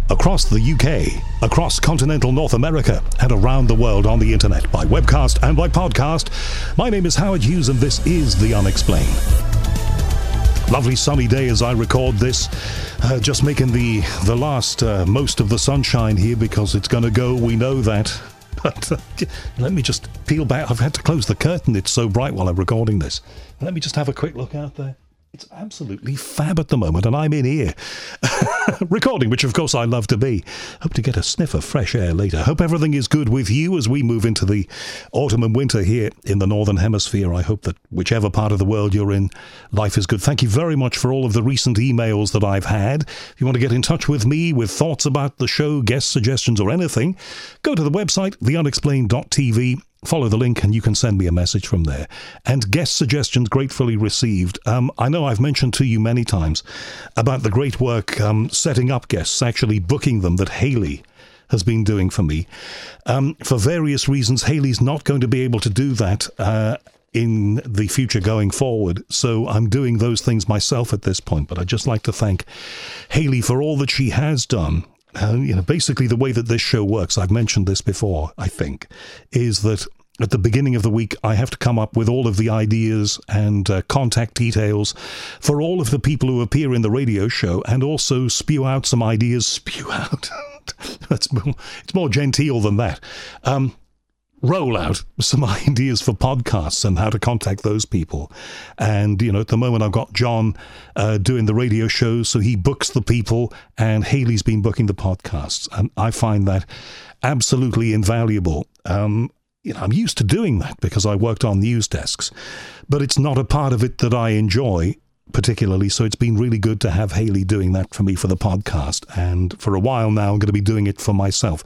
across the UK, across continental North America, and around the world on the internet by webcast and by podcast. My name is Howard Hughes, and this is The Unexplained. Lovely sunny day as I record this. Just making the last most of the sunshine here because it's going to go, we know that. But let me just peel back. I've had to close the curtain. It's so bright while I'm recording this. Let me just have a quick look out there. It's absolutely fab at the moment, and I'm in here recording, which of course I love to be. Hope to get a sniff of fresh air later. Hope everything is good with you as we move into the autumn and winter here in the Northern Hemisphere. I hope that whichever part of the world you're in, life is good. Thank you very much for all of the recent emails that I've had. If you want to get in touch with me with thoughts about the show, guest suggestions or anything, go to the website, theunexplained.tv. Follow the link and you can send me a message from there. And guest suggestions gratefully received. I know I've mentioned to you many times about the great work setting up guests, actually booking them, that Hayley has been doing for me. For various reasons, Hayley's not going to be able to do that in the future going forward. So I'm doing those things myself at this point. But I'd just like to thank Hayley for all that she has done. Basically the way that this show works, I've mentioned this before, I think, is that at the beginning of the week, I have to come up with all of the ideas and contact details for all of the people who appear in the radio show, and also spew out some ideas. Spew out. It's more genteel than that. Roll out some ideas for podcasts and how to contact those people. And, at the moment I've got John doing the radio shows, so he books the people, and Hayley's been booking the podcasts. And I find that absolutely invaluable. I'm used to doing that because I worked on news desks, but it's not a part of it that I enjoy particularly, so it's been really good to have Hayley doing that for me for the podcast, and for a while now I'm going to be doing it for myself.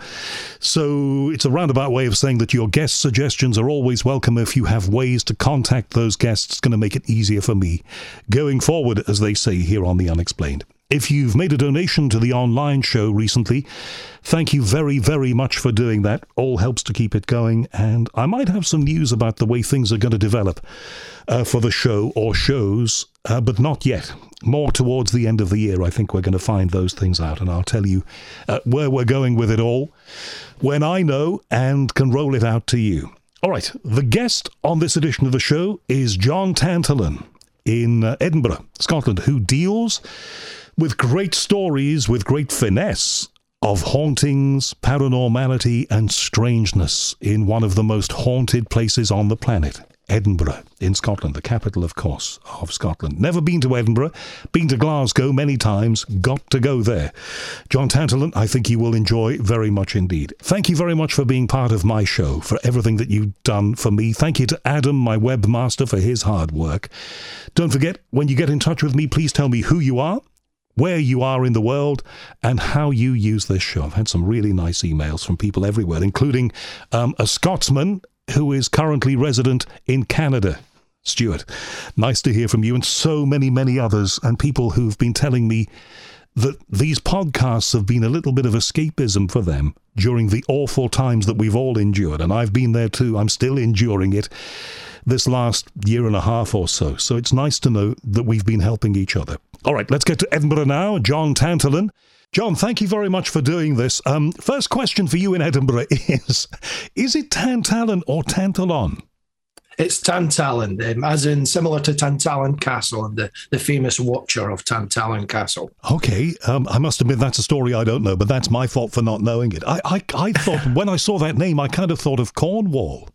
So it's a roundabout way of saying that your guest suggestions are always welcome. If you have ways to contact those guests, it's going to make it easier for me going forward, as they say here on The Unexplained. If you've made a donation to the online show recently, thank you very, very much for doing that. All helps to keep it going, and I might have some news about the way things are going to develop for the show or shows, but not yet. More towards the end of the year, I think we're going to find those things out, and I'll tell you where we're going with it all when I know and can roll it out to you. All right, the guest on this edition of the show is John Tantalon in Edinburgh, Scotland, who deals with great stories, with great finesse, of hauntings, paranormality, and strangeness in one of the most haunted places on the planet, Edinburgh, in Scotland, the capital, of course, of Scotland. Never been to Edinburgh, been to Glasgow many times, got to go there. John Tantalon, I think you will enjoy very much indeed. Thank you very much for being part of my show, for everything that you've done for me. Thank you to Adam, my webmaster, for his hard work. Don't forget, when you get in touch with me, please tell me who you are, where you are in the world, and how you use this show. I've had some really nice emails from people everywhere, including a Scotsman who is currently resident in Canada. Stuart, nice to hear from you, and so many, many others, and people who've been telling me that these podcasts have been a little bit of escapism for them during the awful times that we've all endured, and I've been there too. I'm still enduring it this last year and a half or so. So it's nice to know that we've been helping each other. All right, let's get to Edinburgh now. John Tantalon. John, thank you very much for doing this. First question for you in Edinburgh is it Tantallon or Tantalon? It's Tantallon, as in similar to Tantallon Castle and the famous watcher of Tantallon Castle. Okay, I must admit that's a story I don't know, but that's my fault for not knowing it. I thought, when I saw that name, I kind of thought of Cornwall.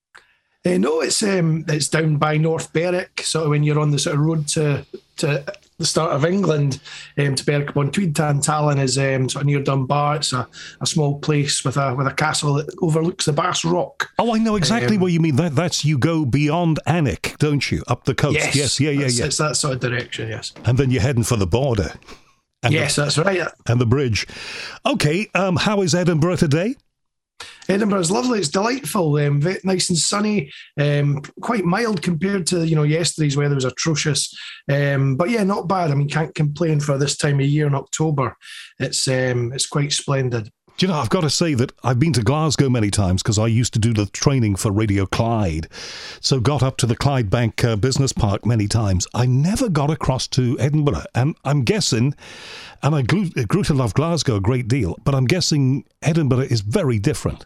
No, it's down by North Berwick, sort of when you're on the sort of road to the start of England, to Berwick upon Tweed. Tantallon is sort of near Dunbar. It's a small place with a castle that overlooks the Bass Rock. Oh, I know exactly what you mean. That's you go beyond Alnwick, don't you, up the coast? Yes, yes. It's that sort of direction, yes. And then you're heading for the border. Yes, that's right. And the bridge. Okay, how is Edinburgh today? Edinburgh is lovely. It's delightful, very nice and sunny, quite mild compared to yesterday's weather was atrocious. But yeah, not bad. I mean, can't complain for this time of year in October. It's quite splendid. Do you know, I've got to say that I've been to Glasgow many times because I used to do the training for Radio Clyde. So got up to the Clydebank Business Park many times. I never got across to Edinburgh. And I'm guessing And I grew to love Glasgow a great deal, but I'm guessing Edinburgh is very different.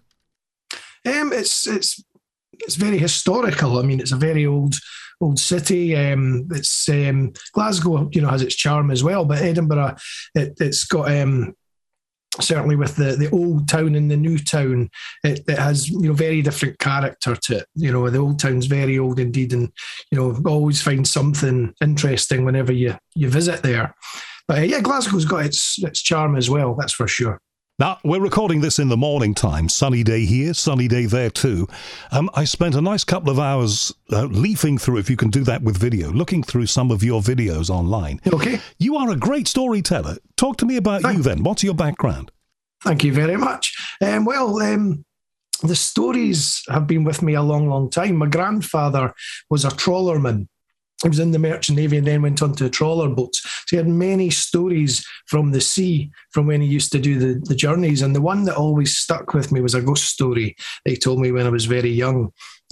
It's very historical. I mean, it's a very old city. It's Glasgow, has its charm as well, but Edinburgh, it's got certainly with the old town and the new town, it has very different character to it. The old town's very old indeed, and always find something interesting whenever you visit there. But Glasgow's got its charm as well, that's for sure. Now, we're recording this in the morning time. Sunny day here, sunny day there too. I spent a nice couple of hours leafing through, if you can do that with video, looking through some of your videos online. Okay. You are a great storyteller. Talk to me about you then. What's your background? Thank you very much. The stories have been with me a long, long time. My grandfather was a trawlerman. He was in the Merchant Navy and then went on to trawler boats. So he had many stories from the sea from when he used to do the journeys. And the one that always stuck with me was a ghost story that he told me when I was very young,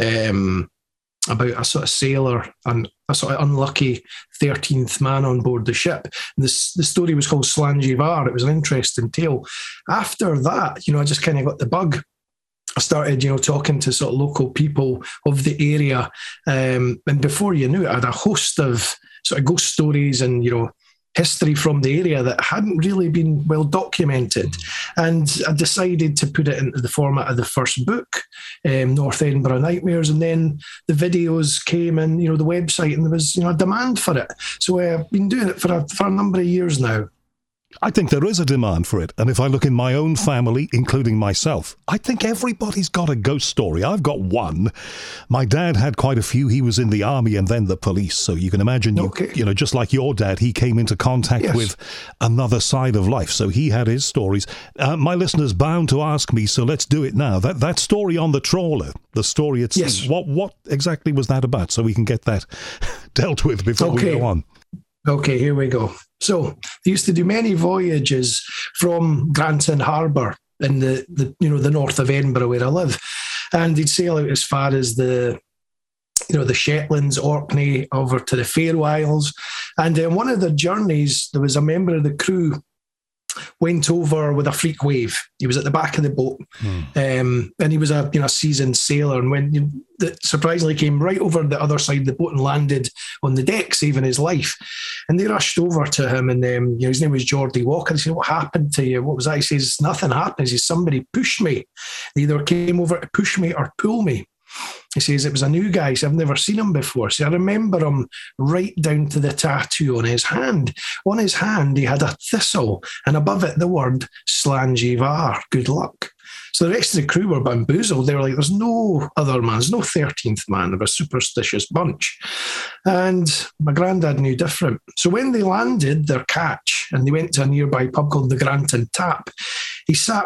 about a sort of sailor and a sort of unlucky 13th man on board the ship. The story was called Slangivar. It was an interesting tale. After that, I just kind of got the bug. I started, talking to sort of local people of the area. And before you knew it, I had a host of sort of ghost stories and, history from the area that hadn't really been well documented. And I decided to put it into the format of the first book, North Edinburgh Nightmares. And then the videos came and, the website, and there was, a demand for it. So I've been doing it for a number of years now. I think there is a demand for it. And if I look in my own family, including myself, I think everybody's got a ghost story. I've got one. My dad had quite a few. He was in the army and then the police. So you can imagine, just like your dad, he came into contact with another side of life. So he had his stories. My listeners bound to ask me, so let's do it now. That story on the trawler, the story itself, what exactly was that about? So we can get that dealt with before we go on. Okay, here we go. So they used to do many voyages from Granton Harbour in the north of Edinburgh where I live, and they'd sail out as far as the Shetlands, Orkney, over to the Faroe Isles. And in one of the journeys, there was a member of the crew went over with a freak wave. He was at the back of the boat, and he was a seasoned sailor. And when surprisingly came right over the other side of the boat and landed on the deck, saving his life. And they rushed over to him, and his name was Geordie Walker. He said, "What happened to you? What was that?" He says, "Nothing happened." He says, "Somebody pushed me. They either came over to push me or pull me." He says, "It was a new guy, so I've never seen him before." So I remember him right down to the tattoo on his hand. On his hand, he had a thistle, and above it, the word Slangivar, good luck. So the rest of the crew were bamboozled. They were like, there's no other man, there's no 13th man. They're a superstitious bunch. And my granddad knew different. So when they landed their catch and they went to a nearby pub called the Granton Tap, he sat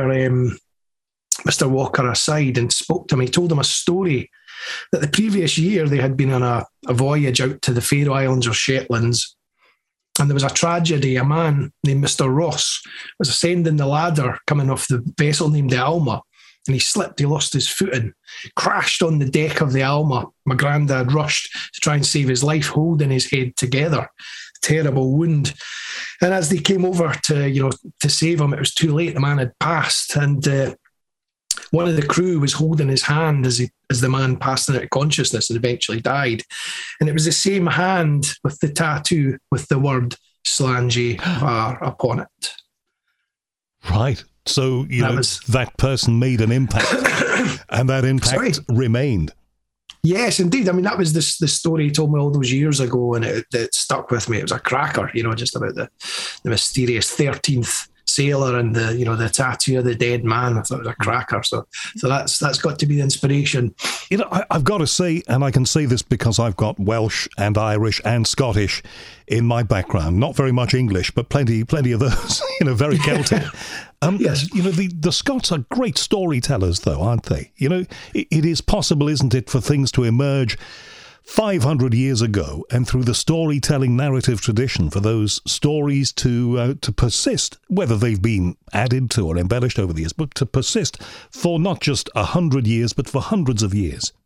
Mr. Walker aside and spoke to him. He told him a story that the previous year they had been on a voyage out to the Faroe Islands or Shetlands, and there was a tragedy. A man named Mr. Ross was ascending the ladder coming off the vessel named the Alma, and he slipped. He lost his footing, crashed on the deck of the Alma. My granddad rushed to try and save his life, holding his head together. Terrible wound. And as they came over to save him, it was too late. The man had passed, and one of the crew was holding his hand as the man passed out of consciousness and eventually died. And it was the same hand with the tattoo with the word Slangivar upon it. Right. So, that person made an impact and that impact remained. Yes, indeed. I mean, that was the story he told me all those years ago, and it stuck with me. It was a cracker, just about the mysterious 13th sailor and the tattoo of the dead man. I thought it was a cracker. So that's got to be the inspiration. I've got to say, and I can say this because I've got Welsh and Irish and Scottish in my background. Not very much English, but plenty of those. Very Celtic. Yes. The Scots are great storytellers, though, aren't they? It is possible, isn't it, for things to emerge 500 years ago, and through the storytelling narrative tradition, for those stories to persist, whether they've been added to or embellished over the years, but to persist for not just 100 years, but for hundreds of years.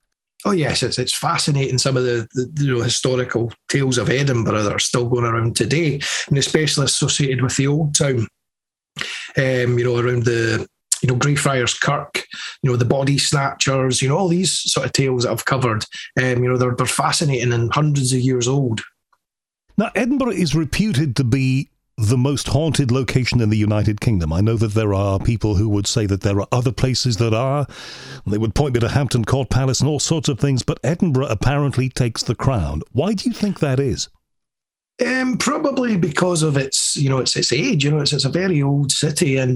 Oh yes, it's fascinating. Some of the historical tales of Edinburgh that are still going around today, and especially associated with the old town. Around the Greyfriars Kirk, the body snatchers, all these sort of tales that I've covered. They're fascinating and hundreds of years old. Now, Edinburgh is reputed to be the most haunted location in the United Kingdom. I know that there are people who would say that there are other places that are. They would point me to Hampton Court Palace and all sorts of things, but Edinburgh apparently takes the crown. Why do you think that is? Probably because of its age. It's a very old city, and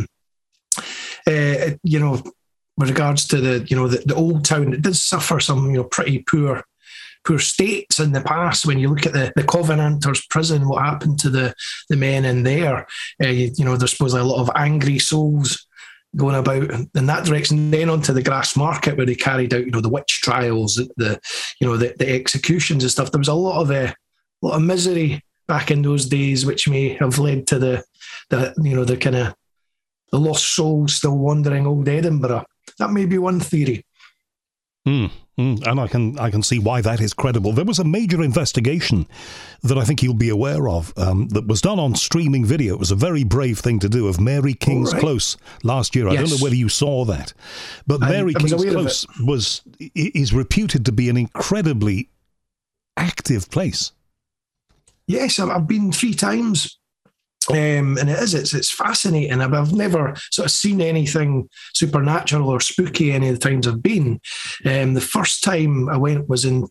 with regards to the old town, it did suffer some pretty poor states in the past. When you look at the Covenanters prison, what happened to the men in there, there's supposedly a lot of angry souls going about in that direction. Then onto the Grassmarket, where they carried out the witch trials, the executions and stuff. There was a lot of misery back in those days, which may have led to the kind of the lost souls still wandering old Edinburgh. That may be one theory. And I can see why that is credible. There was a major investigation that I think you'll be aware of that was done on streaming video. It was a very brave thing to do, of Mary King's Close last year. Yes. I don't know whether you saw that, but Mary King's Close is reputed to be an incredibly active place. Yes, I've been 3 times. And it's fascinating. I've never sort of seen anything supernatural or spooky any of the times I've been. The first time I went was in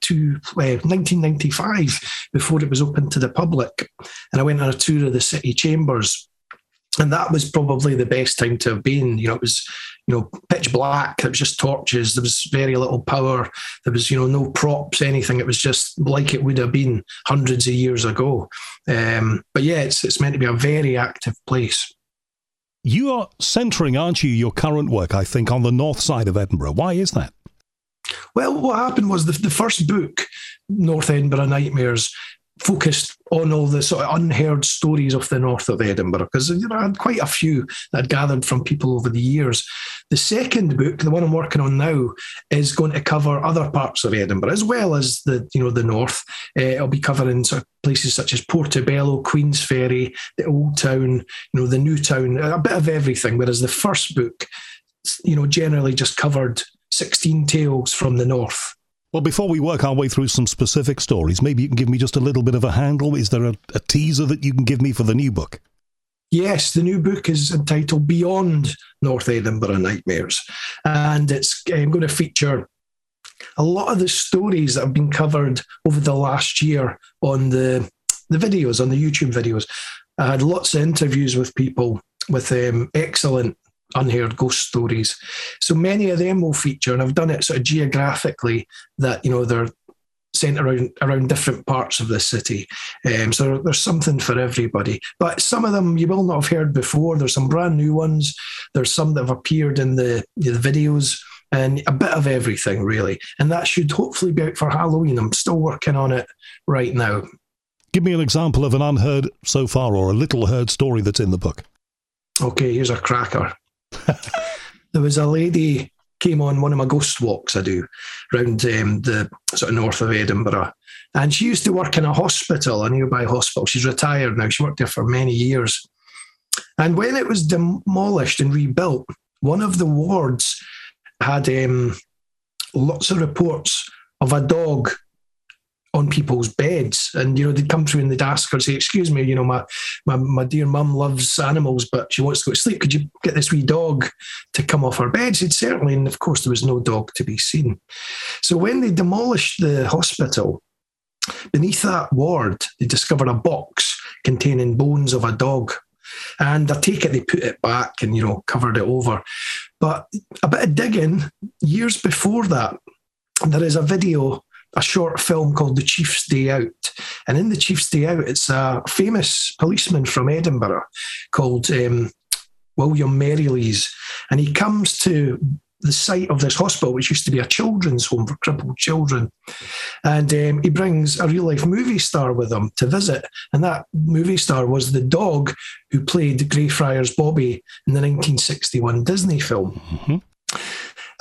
1995, before it was open to the public. And I went on a tour of the city chambers. And that was probably the best time to have been. It was, pitch black. It was just torches. There was very little power. There was, no props, anything. It was just like it would have been hundreds of years ago. But yeah, it's meant to be a very active place. You are centering, aren't you, your current work, I think, on the north side of Edinburgh. Why is that? Well, what happened was the first book, North Edinburgh Nightmares, focused on all the sort of unheard stories of the north of Edinburgh, because I had quite a few that I'd gathered from people over the years. The second book, the one I'm working on now, is going to cover other parts of Edinburgh as well as the north. It'll be covering sort of places such as Portobello, Queensferry, the Old Town, the New Town, a bit of everything. Whereas the first book, generally just covered 16 tales from the north. Well, before we work our way through some specific stories, maybe you can give me just a little bit of a handle. Is there a teaser that you can give me for the new book? Yes, the new book is entitled Beyond North Edinburgh Nightmares. And it's going to feature a lot of the stories that have been covered over the last year on the videos, on the YouTube videos. I had lots of interviews with people with excellent unheard ghost stories. So many of them will feature, and I've done it sort of geographically, that, they're sent around different parts of the city. So there's something for everybody. But some of them you will not have heard before. There's some brand new ones. There's some that have appeared in the videos, and a bit of everything, really. And that should hopefully be out for Halloween. I'm still working on it right now. Give me an example of an unheard so far, or a little heard story that's in the book. Okay, here's a cracker. There was a lady came on one of my ghost walks I do around the sort of north of Edinburgh, and she used to work in a hospital, a nearby hospital. She's retired now. She worked there for many years. And when it was demolished and rebuilt, one of the wards had lots of reports of a dog on people's beds, and they'd come through and they'd ask her, say, "Excuse me, my dear mum loves animals, but she wants to go to sleep. Could you get this wee dog to come off her bed?" She'd certainly, and of course there was no dog to be seen. So when they demolished the hospital, beneath that ward, they discovered a box containing bones of a dog. And I take it they put it back and, covered it over. But a bit of digging, years before that, there is a video, a short film called The Chief's Day Out. And in The Chief's Day Out, it's a famous policeman from Edinburgh called William Merrilees. And he comes to the site of this hospital, which used to be a children's home for crippled children. And he brings a real-life movie star with him to visit. And that movie star was the dog who played Greyfriars Bobby in the 1961 Disney film. Mm-hmm.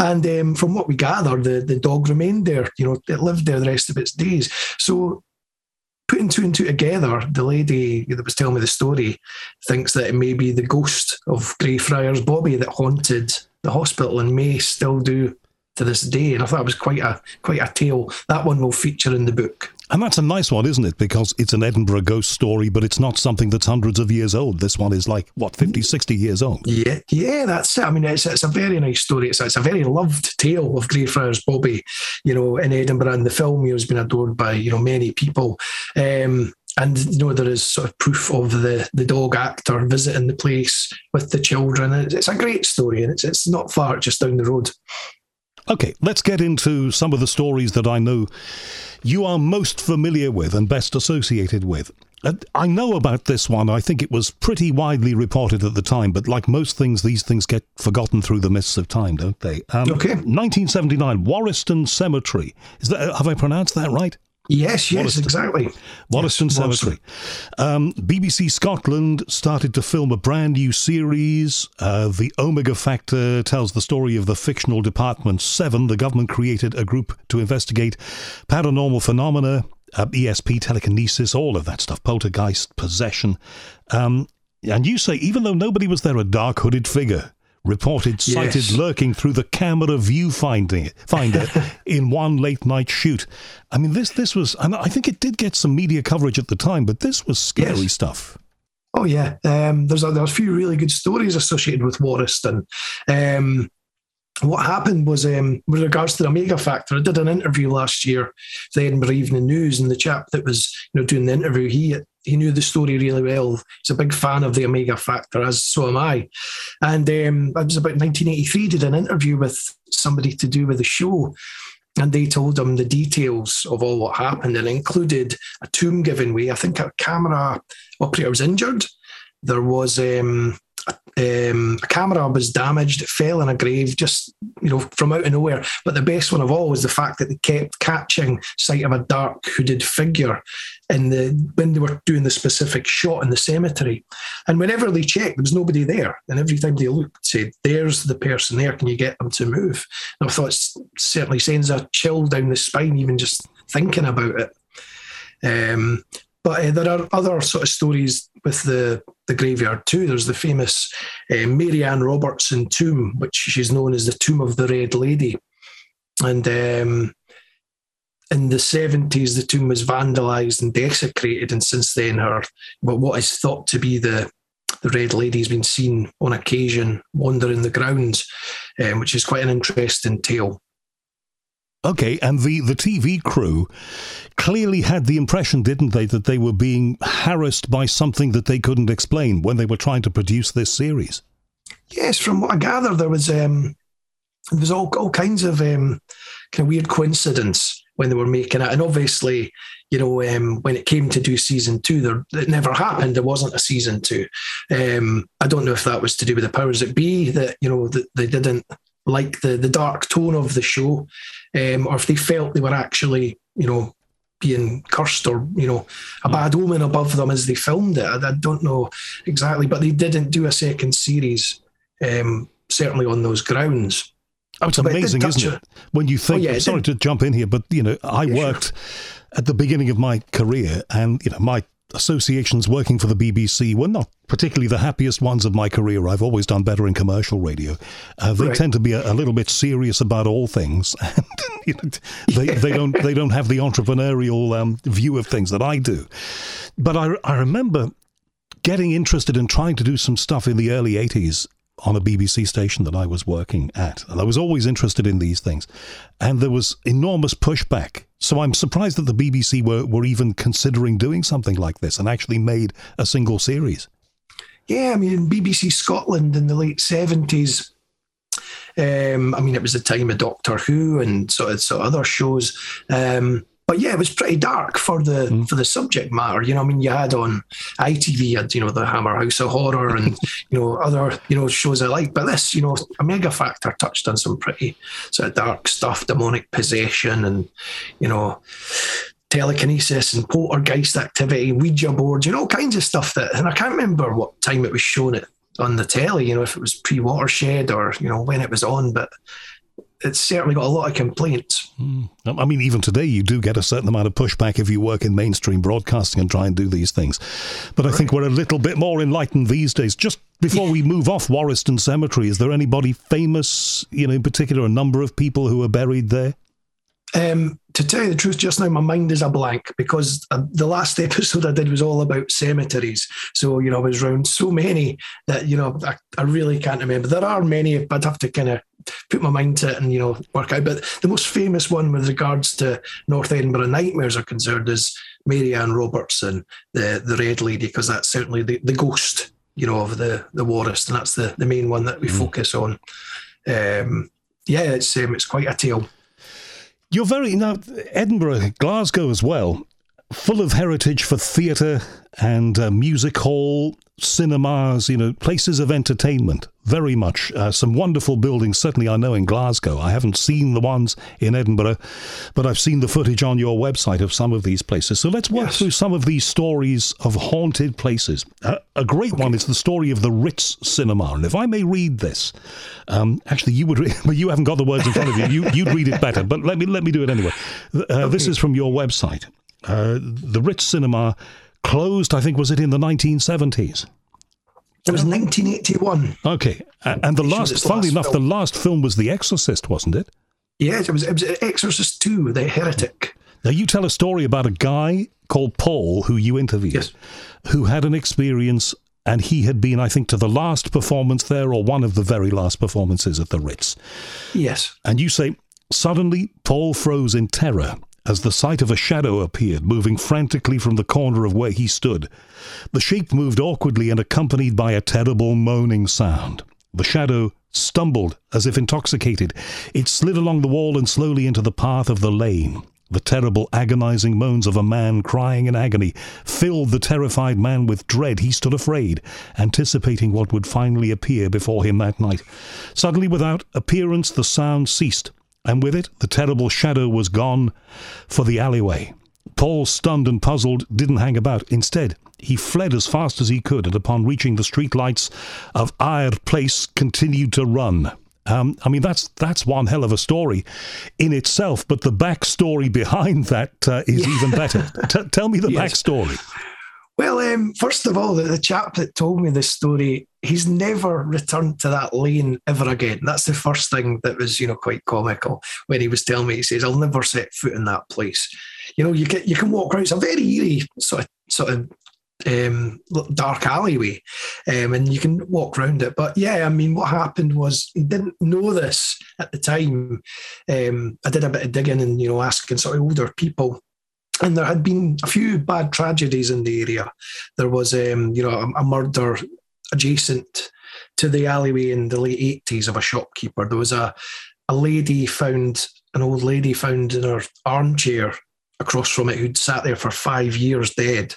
And from what we gather, the dog remained there. It lived there the rest of its days. So putting two and two together, the lady that was telling me the story thinks that it may be the ghost of Greyfriars Bobby that haunted the hospital and may still do to this day. And I thought it was quite a tale. That one will feature in the book. And that's a nice one, isn't it? Because it's an Edinburgh ghost story, but it's not something that's hundreds of years old. This one is 50, 60 years old. Yeah, that's it. I mean, it's a very nice story. It's a very loved tale of Greyfriars Bobby, in Edinburgh. And the film has been adored by, many people. And, there is sort of proof of the dog actor visiting the place with the children. It's a great story, and it's not far, just down the road. Okay, let's get into some of the stories that I know you are most familiar with and best associated with. I know about this one. I think it was pretty widely reported at the time, but like most things, these things get forgotten through the mists of time, don't they? Okay. 1979, Warriston Cemetery. Have I pronounced that right? Yes, exactly. Warriston Cemetery. BBC Scotland started to film a brand new series. The Omega Factor tells the story of the fictional Department 7. The government created a group to investigate paranormal phenomena, ESP, telekinesis, all of that stuff, poltergeist, possession. And you say, even though nobody was there, a dark hooded figure reported sighted lurking through the camera viewfinder in one late night shoot. I mean, this was, and I think it did get some media coverage at the time, but this was scary stuff. Oh yeah, there's a few really good stories associated with Warriston. What happened was, with regards to the Omega Factor, I did an interview last year for the Edinburgh Evening News, and the chap that was doing the interview, he knew the story really well. He's a big fan of the Omega Factor, as so am I. And it was about 1983, did an interview with somebody to do with the show, and they told him the details of all what happened, and included a tomb giving way. I think a camera operator was injured. There was a camera was damaged. It fell in a grave just, from out of nowhere. But the best one of all was the fact that they kept catching sight of a dark hooded figure when they were doing the specific shot in the cemetery. And whenever they checked, there was nobody there. And every time they looked, said, "There's the person there. Can you get them to move?" And I thought it certainly sends a chill down the spine, even just thinking about it. But there are other sort of stories with the graveyard too. There's the famous Mary Ann Robertson tomb, which she's known as the Tomb of the Red Lady. And in the 70s, the tomb was vandalised and desecrated. And since then, what is thought to be the Red Lady has been seen on occasion wandering the grounds, which is quite an interesting tale. Okay, and the TV crew clearly had the impression, didn't they, that they were being harassed by something that they couldn't explain when they were trying to produce this series? Yes, from what I gather, there was all kinds of kind of weird coincidence when they were making it. And obviously, when it came to do season 2, it never happened. There wasn't a season 2. I don't know if that was to do with the powers that be, that, that they didn't like the dark tone of the show, or if they felt they were actually, being cursed or, a bad omen above them as they filmed it. I don't know exactly, but they didn't do a second series, certainly on those grounds. Oh, it's amazing, isn't it? When you think, sorry to jump in here, but, I worked at the beginning of my career, and, my associations working for the BBC were not particularly the happiest ones of my career. I've always done better in commercial radio. They tend to be a little bit serious about all things. And, they don't have the entrepreneurial view of things that I do. But I remember getting interested in trying to do some stuff in the early 80s on a BBC station that I was working at. And I was always interested in these things. And there was enormous pushback. So I'm surprised that the BBC were even considering doing something like this and actually made a single series. Yeah, I mean, BBC Scotland in the late 70s, it was the time of Doctor Who and sort of other shows. But yeah, it was pretty dark for the subject matter. You had on ITV, you had, the Hammer House of Horror and, other, shows I like. But this, Omega Factor touched on some pretty sort of dark stuff, demonic possession and, telekinesis and poltergeist activity, Ouija boards, all kinds of stuff and I can't remember what time it was shown it on the telly, if it was pre-Watershed or, when it was on, but it's certainly got a lot of complaints. I mean, even today, you do get a certain amount of pushback if you work in mainstream broadcasting and try and do these things. But I think we're a little bit more enlightened these days. Just before we move off Warriston Cemetery, is there anybody famous, in particular, a number of people who are buried there? To tell you the truth, just now my mind is a blank, because the last episode I did was all about cemeteries. So, I was around so many that, I really can't remember. There are many, but I'd have to kind of put my mind to it and, work out. But the most famous one with regards to North Edinburgh nightmares are concerned is Mary Ann Robertson, the Red Lady, because that's certainly the ghost, of the Warriston. That's the main one that we focus on. It's quite a tale. You're Edinburgh, Glasgow as well, full of heritage for theatre and music hall, cinemas, places of entertainment, very much. Some wonderful buildings, certainly I know in Glasgow. I haven't seen the ones in Edinburgh, but I've seen the footage on your website of some of these places. So let's work through some of these stories of haunted places. A great one is the story of the Ritz Cinema. And if I may read this, actually you would, but you haven't got the words in front of you. You'd read it better, but let me do it anyway. This is from your website. The Ritz Cinema closed, I think, was it in the 1970s? It was 1981. Okay. And funnily enough, the last film was The Exorcist, wasn't it? Yes, it was Exorcist 2, The Heretic. Now, you tell a story about a guy called Paul who you interviewed, who had an experience, and he had been, I think, to the last performance there, or one of the very last performances at the Ritz. Yes. And you say, suddenly Paul froze in terror as the sight of a shadow appeared, moving frantically from the corner of where he stood. The shape moved awkwardly and accompanied by a terrible moaning sound. The shadow stumbled as if intoxicated. It slid along the wall and slowly into the path of the lane. The terrible, agonizing moans of a man crying in agony filled the terrified man with dread. He stood afraid, anticipating what would finally appear before him that night. Suddenly, without appearance, the sound ceased, and with it, the terrible shadow was gone for the alleyway. Paul, stunned and puzzled, didn't hang about. Instead, he fled as fast as he could, and upon reaching the streetlights of Ayr Place, continued to run. That's one hell of a story in itself, but the backstory behind that is even better. Tell me the backstory. Well, first of all, the chap that told me this story, he's never returned to that lane ever again. That's the first thing that was, quite comical when he was telling me. He says, "I'll never set foot in that place." You can walk around. It's a very eerie sort of dark alleyway, and you can walk around it. But what happened was he didn't know this at the time. I did a bit of digging and asking sort of older people. And there had been a few bad tragedies in the area. There was, a murder adjacent to the alleyway in the late 80s of a shopkeeper. There was an old lady found in her armchair across from it who'd sat there for 5 years dead.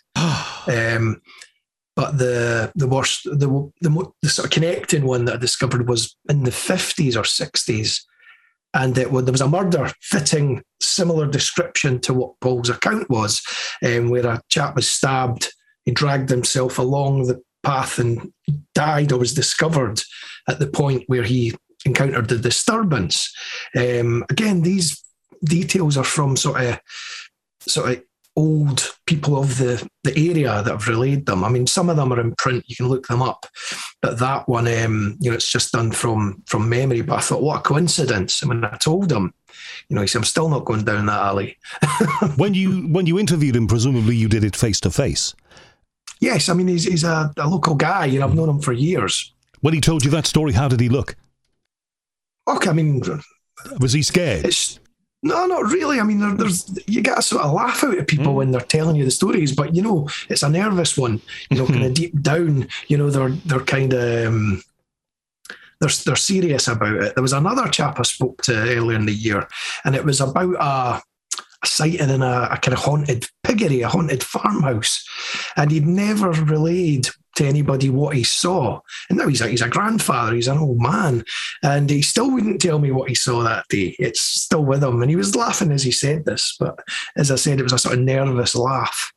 But the worst, the sort of connecting one that I discovered was in the 50s or 60s. And there was a murder fitting similar description to what Paul's account was, where a chap was stabbed. He dragged himself along the path and died, or was discovered at the point where he encountered the disturbance. Again, these details are from sort of old people of the area that have relayed them. I mean, some of them are in print. You can look them up. But that one, it's just done from memory. But I thought, what a coincidence. And when I told him, he said, "I'm still not going down that alley." When you interviewed him, presumably you did it face to face. Yes, I mean, he's a local guy. I've known him for years. When he told you that story, how did he look? Okay, I mean, was he scared? No, not really. I mean, you get a sort of laugh out of people when they're telling you the stories, but it's a nervous one. Kind of deep down, they're kind of they're serious about it. There was another chap I spoke to earlier in the year, and it was about a sighting in a kind of haunted piggery, a haunted farmhouse, and he'd never relayed to anybody what he saw. And now he's a grandfather, he's an old man, and he still wouldn't tell me what he saw that day. It's still with him, and he was laughing as he said this, but as I said, it was a sort of nervous laugh.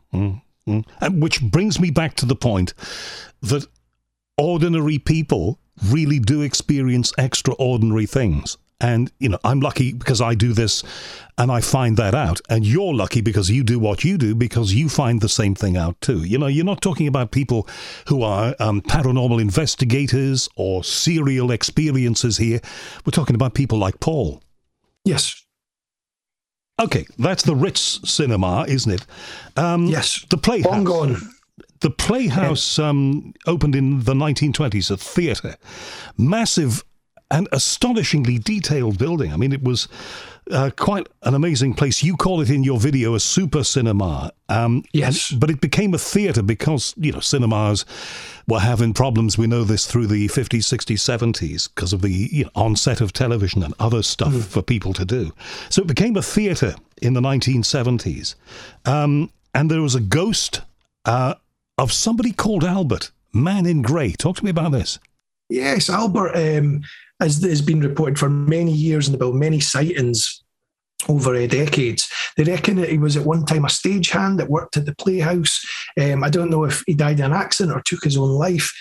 Which brings me back to the point that ordinary people really do experience extraordinary things. And, I'm lucky because I do this and I find that out. And you're lucky because you do what you do because you find the same thing out too. You're not talking about people who are paranormal investigators or serial experiencers here. We're talking about people like Paul. Yes. Okay, that's the Ritz Cinema, isn't it? Yes. The Playhouse. Long gone. The Playhouse opened in the 1920s, a theatre. Massive and astonishingly detailed building. I mean, it was quite an amazing place. You call it in your video a super cinema. Yes. But it became a theatre because, cinemas were having problems. We know this through the 50s, 60s, 70s because of the onset of television and other stuff for people to do. So it became a theatre in the 1970s. And there was a ghost of somebody called Albert, man in grey. Talk to me about this. Yes, Albert, as has been reported for many years and about many sightings over decades. They reckon that he was at one time a stagehand that worked at the Playhouse. I don't know if he died in an accident or took his own life,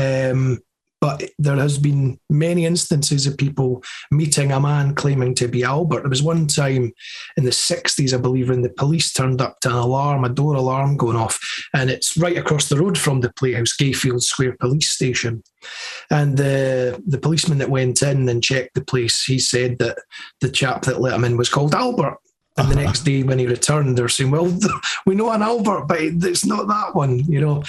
but there has been many instances of people meeting a man claiming to be Albert. There was one time in the 60s, I believe, when the police turned up to a door alarm going off, and it's right across the road from the Playhouse, Gayfield Square Police Station. And the policeman that went in and checked the place, he said that the chap that let him in was called Albert. And the next day when he returned, they're saying, well, we know an Albert, but it's not that one,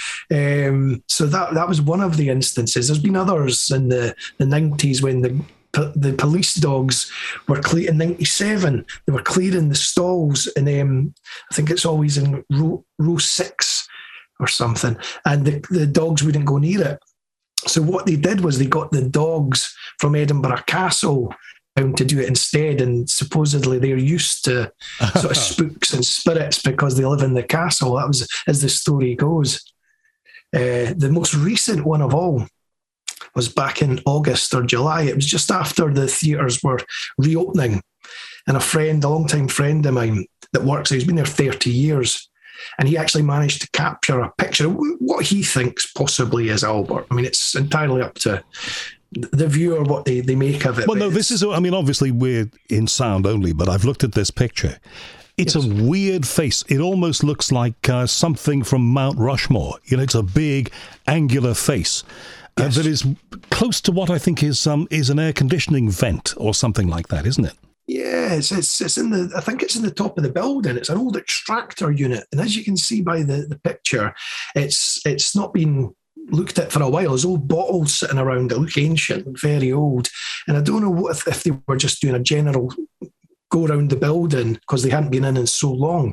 So that was one of the instances. There's been others in the 90s when the police dogs were in 97. They were clearing the stalls, and I think it's always in row 6 or something. And the dogs wouldn't go near it. So what they did was they got the dogs from Edinburgh Castle to do it instead, and supposedly they're used to sort of spooks and spirits because they live in the castle. That was as the story goes. The most recent one of all was back in August or July. It was just after the theatres were reopening, and a long-time friend of mine that works there, he's been there 30 years, and he actually managed to capture a picture of what he thinks possibly is Albert. I mean, it's entirely up to the viewer what they make of it. Well, no, this is, obviously we're in sound only, but I've looked at this picture. It's a weird face. It almost looks like something from Mount Rushmore. It's a big, angular face that is close to what I think is an air conditioning vent or something like that, isn't it? Yeah, it's in I think it's in the top of the building. It's an old extractor unit, and as you can see by the picture, it's not been looked at for a while. There's old bottles sitting around that look ancient, very old. And I don't know if they were just doing a general go around the building because they hadn't been in so long.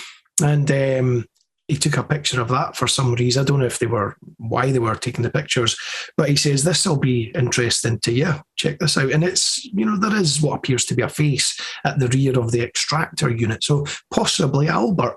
And he took a picture of that for some reason. I don't know why they were taking the pictures, but he says, this will be interesting to you. Check this out. And it's, there is what appears to be a face at the rear of the extractor unit. So possibly Albert.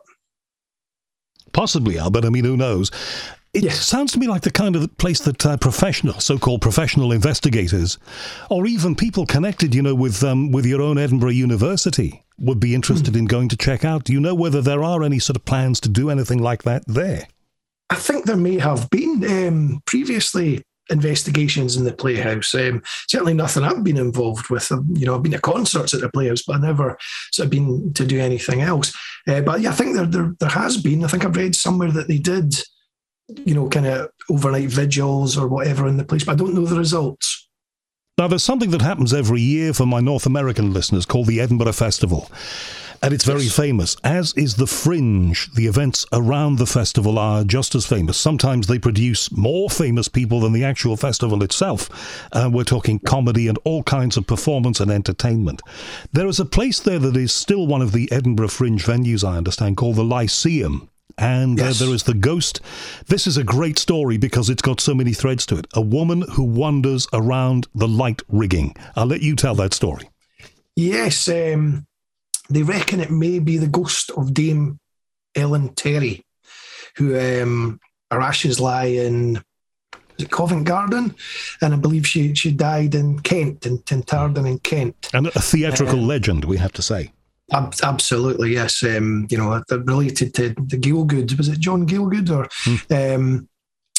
Possibly Albert. I mean, who knows? It sounds to me like the kind of place that so-called professional investigators, or even people connected, with your own Edinburgh University, would be interested in going to check out. Do you know whether there are any sort of plans to do anything like that there? I think there may have been previously investigations in the Playhouse. Certainly nothing I've been involved with. I've been to concerts at the Playhouse, but I've never sort of been to do anything else. But yeah, I think there has been. I think I've read somewhere that they did kind of overnight vigils or whatever in the place, but I don't know the results. Now, there's something that happens every year for my North American listeners called the Edinburgh Festival, and it's very famous, as is the Fringe. The events around the festival are just as famous. Sometimes they produce more famous people than the actual festival itself. We're talking comedy and all kinds of performance and entertainment. There is a place there that is still one of the Edinburgh Fringe venues, I understand, called the Lyceum. And there is the ghost. This is a great story because it's got so many threads to it. A woman who wanders around the light rigging. I'll let you tell that story. Yes, they reckon it may be the ghost of Dame Ellen Terry, who her ashes lie in Covent Garden, and I believe she died in Kent, in Tintardon in Kent. And a theatrical legend, we have to say. Absolutely, yes. They're related to the Gielgud. Was it John Gielgud?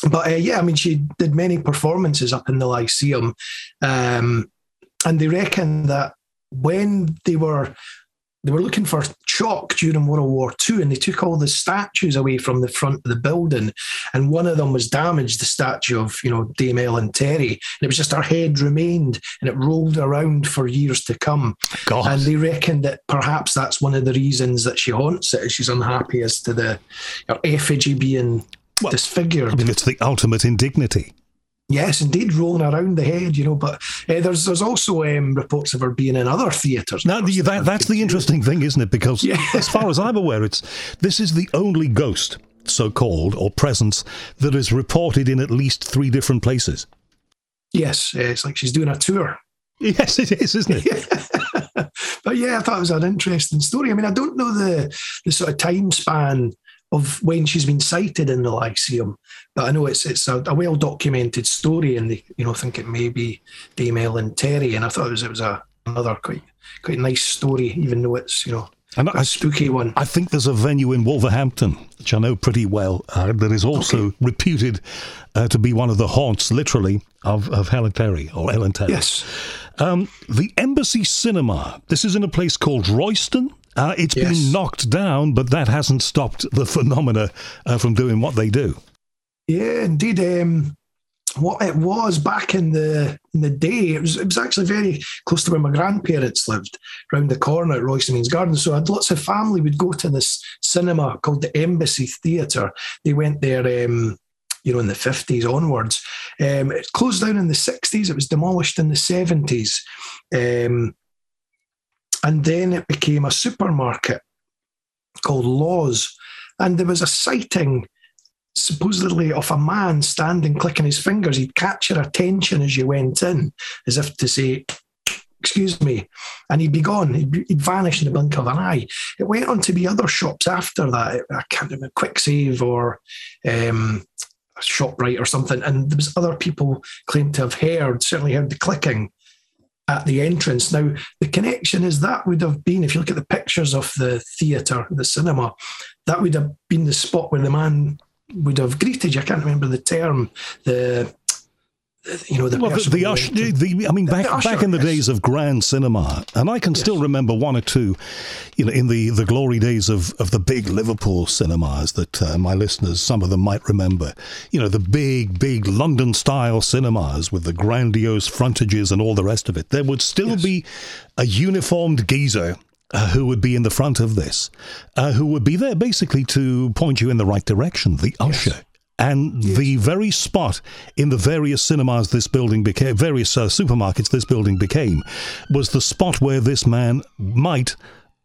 But yeah, I mean, she did many performances up in the Lyceum, and they reckon that when they were looking for chalk during World War II, and they took all the statues away from the front of the building, and one of them was damaged, the statue of, Dame Ellen Terry, and it was just her head remained, and it rolled around for years to come. God. And they reckon that perhaps that's one of the reasons that she haunts it, is she's unhappy as to her effigy being disfigured. I mean, it's the ultimate indignity. Yes, indeed, rolling around the head, but there's also reports of her being in other theatres. Now, that's the interesting thing, isn't it? Because as far as I'm aware, this is the only ghost, so-called, or presence, that is reported in at least 3 different places. Yes, it's like she's doing a tour. Yes, it is, isn't it? But yeah, I thought it was an interesting story. I mean, I don't know the sort of time span of when she's been sighted in the Lyceum, but I know it's a well-documented story, and they think it may be Dame Ellen Terry, and I thought it was another quite nice story, even though it's a spooky one. I think there's a venue in Wolverhampton, which I know pretty well, that is also reputed to be one of the haunts, literally, of Helen Terry, or Ellen Terry. Yes. The Embassy Cinema. This is in a place called Royston. It's been knocked down, but that hasn't stopped the phenomena from doing what they do. Yeah, indeed. What it was back in the day, it was actually very close to where my grandparents lived, round the corner at Royston Means Gardens. So I had lots of family would go to this cinema called the Embassy Theatre. They went there, in the 50s onwards. It closed down in the 60s. It was demolished in the 70s. And then it became a supermarket called Laws. And there was a sighting, supposedly, of a man standing, clicking his fingers. He'd catch your attention as you went in, as if to say, excuse me, and he'd be gone. He'd vanish in the blink of an eye. It went on to be other shops after that. I can't remember, Quick Save or ShopRite or something. And there was other people claimed to have certainly heard the clicking at the entrance. Now, the connection is that would have been, if you look at the pictures of the theatre, the cinema, that would have been the spot where the man would have greeted you. I can't remember the term. Back in the days of Grand Cinema, and I can still remember one or two, in the glory days of the big Liverpool cinemas that my listeners, some of them might remember. The big London-style cinemas with the grandiose frontages and all the rest of it. There would still be a uniformed geezer who would be in the front of this, who would be there basically to point you in the right direction, the usher. And the very spot in the various cinemas this building became, various supermarkets this building became, was the spot where this man might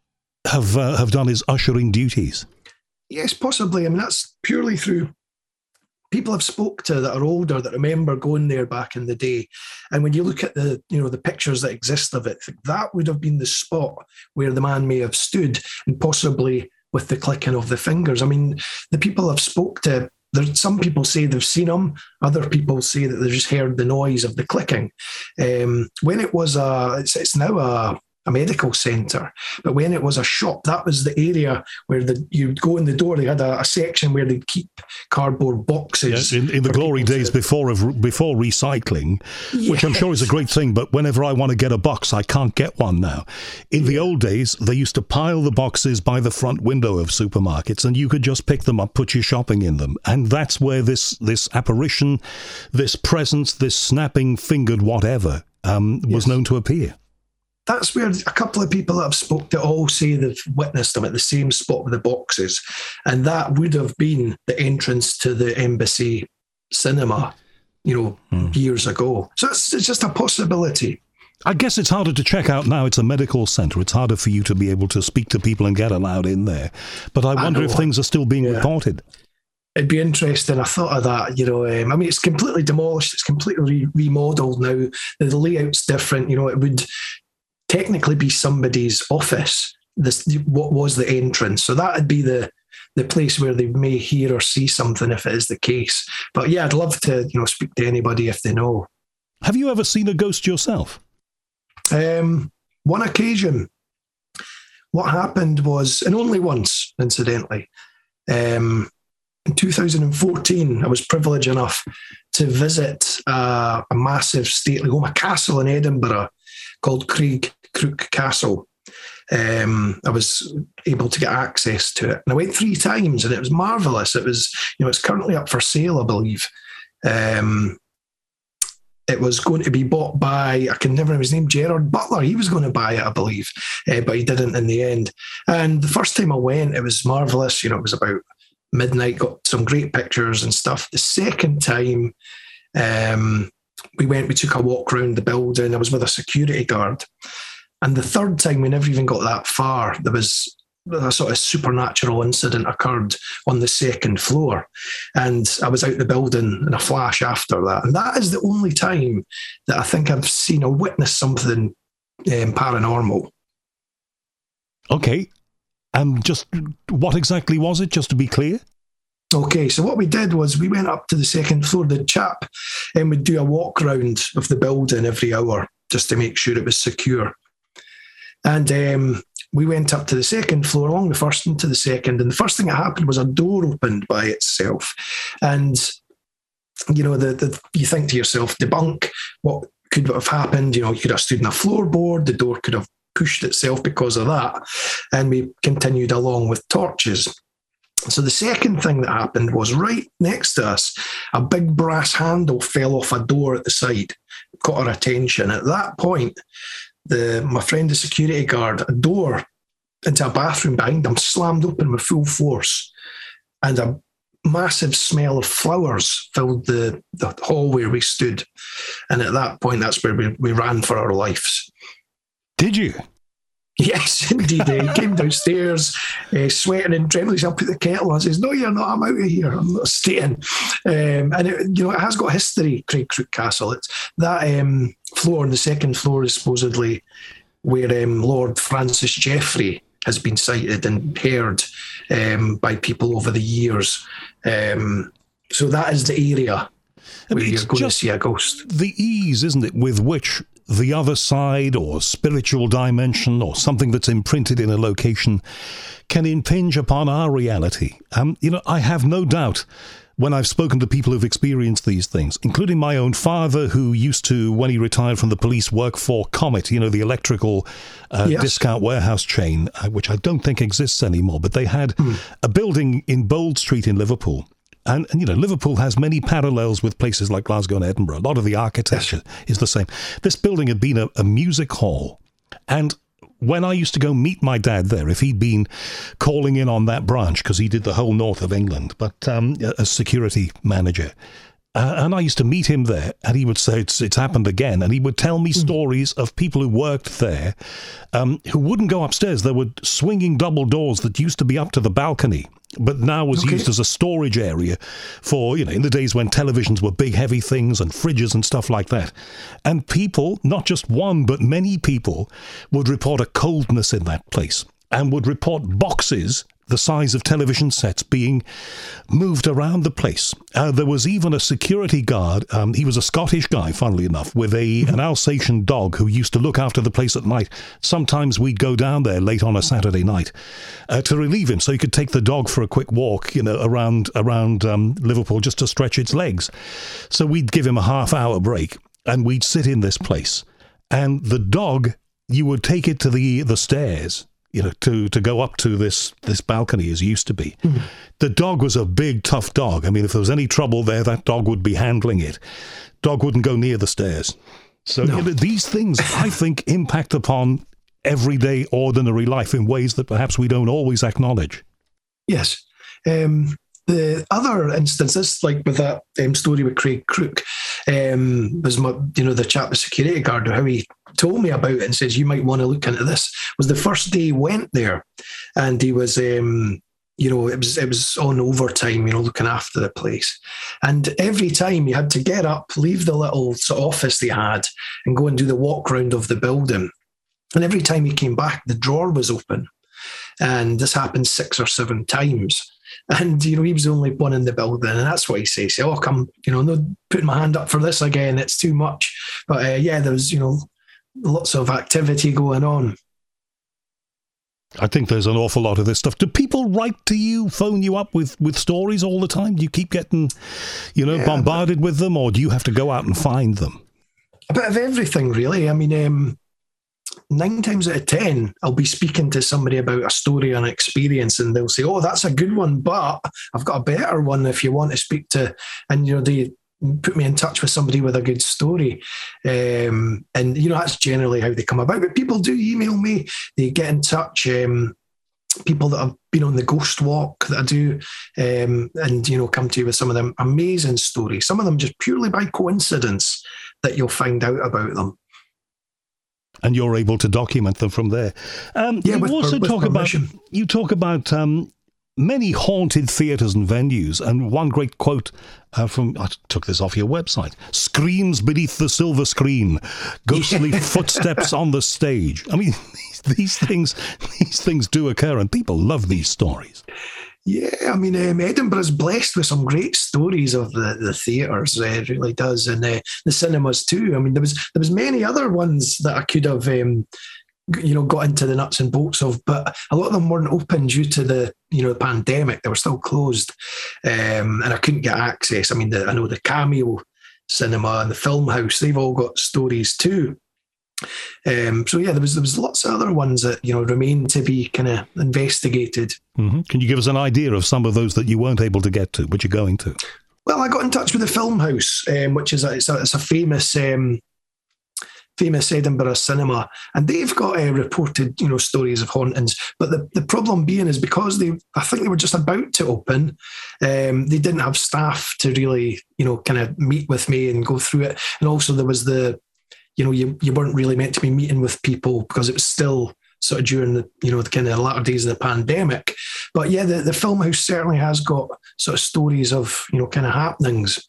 have done his ushering duties. Yes, possibly. I mean, that's purely through people I've spoke to that are older that remember going there back in the day. And when you look at the pictures that exist of it, that would have been the spot where the man may have stood, and possibly with the clicking of the fingers. I mean, the people I've spoke to, some people say they've seen him. Other people say that they've just heard the noise of the clicking. When it was it's now a medical centre, but when it was a shop, that was the area where you'd go in the door. They had a section where they'd keep cardboard boxes. Yes, in the glory days before recycling, which I'm sure is a great thing, but whenever I want to get a box, I can't get one now. In the old days, they used to pile the boxes by the front window of supermarkets, and you could just pick them up, put your shopping in them. And that's where this apparition, this presence, this snapping fingered whatever was known to appear. That's where a couple of people that I've spoke to all say they've witnessed them at the same spot with the boxes. And that would have been the entrance to the Embassy Cinema, years ago. So it's just a possibility. I guess it's harder to check out now. It's a medical centre. It's harder for you to be able to speak to people and get allowed in there. But I wonder if things are still being reported. It'd be interesting. I thought of that, I mean, it's completely demolished. It's completely remodelled now. The layout's different. It would technically be somebody's office, what was the entrance. So that would be the place where they may hear or see something if it is the case. But yeah, I'd love to, speak to anybody if they know. Have you ever seen a ghost yourself? One occasion. What happened was, and only once, incidentally, in 2014, I was privileged enough to visit a massive stately home, a castle in Edinburgh called Craig Crook Castle. I was able to get access to it, and I went 3 times, and it was marvelous. It was, it's currently up for sale, I believe. It was going to be bought by, I can never remember his name, Gerard Butler. He was going to buy it, I believe, but he didn't in the end. And the first time I went, it was marvelous. It was about midnight, got some great pictures and stuff. The second time we took a walk around the building. I was with a security guard. And the third time, we never even got that far. There was a sort of supernatural incident occurred on the second floor. And I was out the building in a flash after that. And that is the only time that I think I've seen or witnessed something paranormal. Okay. And just what exactly was it, just to be clear? Okay, so what we did was we went up to the second floor. The chap would do a walk around of the building every hour just to make sure it was secure. And we went up to the second floor, along the first and to the second. And the first thing that happened was a door opened by itself. And, you think to yourself, debunk what could have happened. You could have stood in a floorboard. The door could have pushed itself because of that. And we continued along with torches. So the second thing that happened was right next to us, a big brass handle fell off a door at the side, caught our attention. At that point, my friend, the security guard, a door into a bathroom behind him slammed open with full force, and a massive smell of flowers filled the hall where we stood. And at that point, that's where we ran for our lives. Did you? Yes, indeed. He came downstairs, sweating and trembling. He said, "I'll put the kettle on." I says, "No, you're not. I'm out of here. I'm not staying." And it has got history, Craig Crook Castle. It's that floor, on the second floor, is supposedly where Lord Francis Jeffrey has been sighted and heard by people over the years. So that is the area where you're going to see a ghost. The ease, isn't it, with which the other side or spiritual dimension or something that's imprinted in a location can impinge upon our reality. I have no doubt when I've spoken to people who've experienced these things, including my own father, who used to, when he retired from the police, work for Comet, the electrical discount warehouse chain, which I don't think exists anymore, but they had a building in Bold Street in Liverpool. And Liverpool has many parallels with places like Glasgow and Edinburgh. A lot of the architecture is the same. This building had been a music hall. And when I used to go meet my dad there, if he'd been calling in on that branch, because he did the whole north of England, but as security manager, and I used to meet him there, and he would say, it's happened again. And he would tell me stories of people who worked there who wouldn't go upstairs. There were swinging double doors that used to be up to the balcony, but now was used as a storage area for, in the days when televisions were big, heavy things and fridges and stuff like that. And people, not just one, but many people, would report a coldness in that place and would report boxes the size of television sets being moved around the place. There was even a security guard. He was a Scottish guy, funnily enough, with an Alsatian dog who used to look after the place at night. Sometimes we'd go down there late on a Saturday night to relieve him so he could take the dog for a quick walk, around Liverpool just to stretch its legs. So we'd give him a half-hour break and we'd sit in this place. And the dog, you would take it to the stairs, to go up to this balcony as used to be. The dog was a big, tough dog. I mean, if there was any trouble there, that dog would be handling it. Dog wouldn't go near the stairs. So these things, I think, impact upon everyday, ordinary life in ways that perhaps we don't always acknowledge. Yes. The other instances, like with that story with Craig Crook, was the chap, the security guard, how he told me about it and says, you might want to look into this, was the first day he went there. And he was, it was on overtime, looking after the place. And every time he had to get up, leave the little sort of office they had and go and do the walk around of the building. And every time he came back, the drawer was open. And this happened 6 or 7 times. And, he was the only one in the building. And that's what he says. I'm, not putting my hand up for this again. It's too much. But there was, lots of activity going on. I think there's an awful lot of this stuff. Do people write to you, phone you up with stories all the time? Do you keep getting, bombarded with them, or do you have to go out and find them? A bit of everything, really. I mean, 9 times out of 10, I'll be speaking to somebody about a story or an experience, and they'll say, "Oh, that's a good one, but I've got a better one if you want to speak to," and they put me in touch with somebody with a good story. And that's generally how they come about. But people do email me, they get in touch. People that have been on the Ghost Walk that I do, and come to you with some of them amazing stories. Some of them just purely by coincidence that you'll find out about them. And you're able to document them from there. You also talk about many haunted theatres and venues, and one great quote I took this off your website: "Screams beneath the silver screen, ghostly footsteps on the stage." I mean, these things do occur, and people love these stories. Yeah, I mean, Edinburgh's blessed with some great stories of the theatres. It really does, and the cinemas too. I mean, there was many other ones that I could have, got into the nuts and bolts of, but a lot of them weren't open due to the pandemic. They were still closed, and I couldn't get access. I mean, I know the Cameo Cinema and the Film House, they've all got stories too. There was lots of other ones that remain to be kind of investigated. Mm-hmm. Can you give us an idea of some of those that you weren't able to get to, but you're going to? Well, I got in touch with the Film House, which is a famous Edinburgh cinema, and they've got reported stories of hauntings. But the problem being is because I think they were just about to open, they didn't have staff to really kind of meet with me and go through it, and also there was you weren't really meant to be meeting with people because it was still sort of during the the kind of latter days of the pandemic. But yeah, the Film House certainly has got sort of stories of kind of happenings.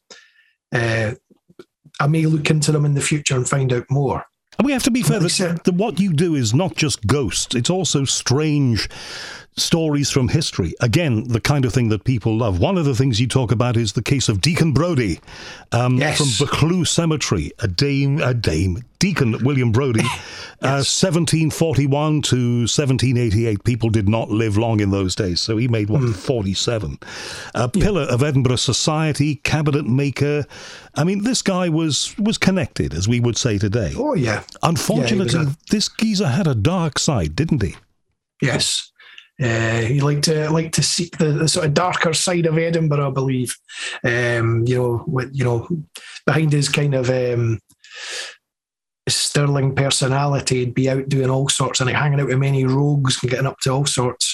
I may look into them in the future and find out more. And we have to be fair that what you do is not just ghosts, it's also strange stories from history. Again, the kind of thing that people love. One of the things you talk about is the case of Deacon Brodie from Buccleuch Cemetery. Deacon William Brodie, 1741 to 1788. People did not live long in those days, so he made 47. Pillar of Edinburgh society, cabinet maker. I mean, this guy was connected, as we would say today. Oh, yeah. Unfortunately, this geezer had a dark side, didn't he? Yes. He liked to seek the sort of darker side of Edinburgh, I believe. Behind his kind of sterling personality, he'd be out doing all sorts and hanging out with many rogues and getting up to all sorts.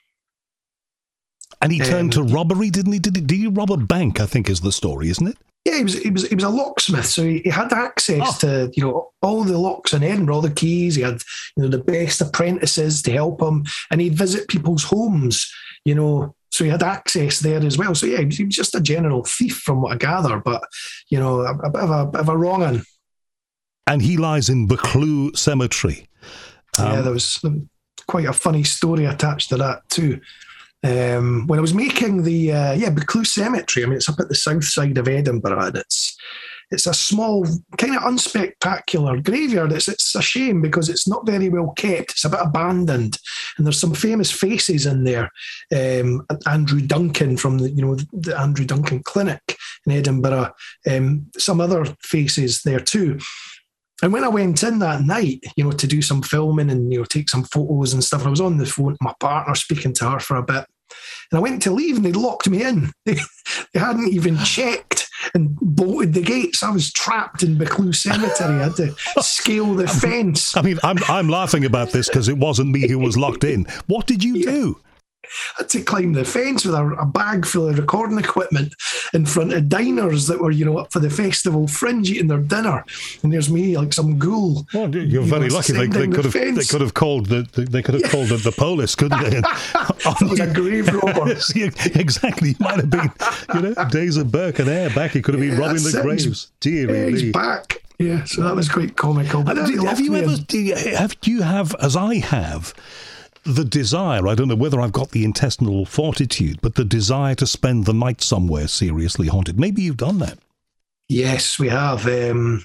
And he turned to robbery, didn't he? Did he rob a bank? I think is the story, isn't it? Yeah, he was a locksmith, so he had access to all the locks in Edinburgh, all the keys. He had the best apprentices to help him, and he'd visit people's homes. So he had access there as well. So yeah, he was just a general thief, from what I gather, but a bit of a wrong un. And he lies in Buccleuch Cemetery. There was quite a funny story attached to that too. When I was making the Buccleuch Cemetery, I mean, it's up at the south side of Edinburgh, and it's a small, kind of unspectacular graveyard. It's a shame because it's not very well kept. It's a bit abandoned, and there's some famous faces in there. Andrew Duncan from the Andrew Duncan Clinic in Edinburgh. Some other faces there too. And when I went in that night, to do some filming and, take some photos and stuff, I was on the phone with my partner speaking to her for a bit. And I went to leave and they locked me in. They hadn't even checked and bolted the gates. I was trapped in Buccleuch Cemetery. I had to scale the fence. I mean, I'm laughing about this because it wasn't me who was locked in. What did you do? I had to climb the fence with a bag full of recording equipment in front of diners that were, up for the festival fringe eating their dinner. And there's me, like some ghoul. Well, you're very lucky. They could have called the police, couldn't they? It was a grave robber. Exactly. It might have been, days of Burke and Eyre back. He could have been robbing the graves. Dear he's back. Yeah, so that was quite comical. But have you have, as I have, the desire, I don't know whether I've got the intestinal fortitude, but the desire to spend the night somewhere seriously haunted? Maybe you've done that. Yes, we have.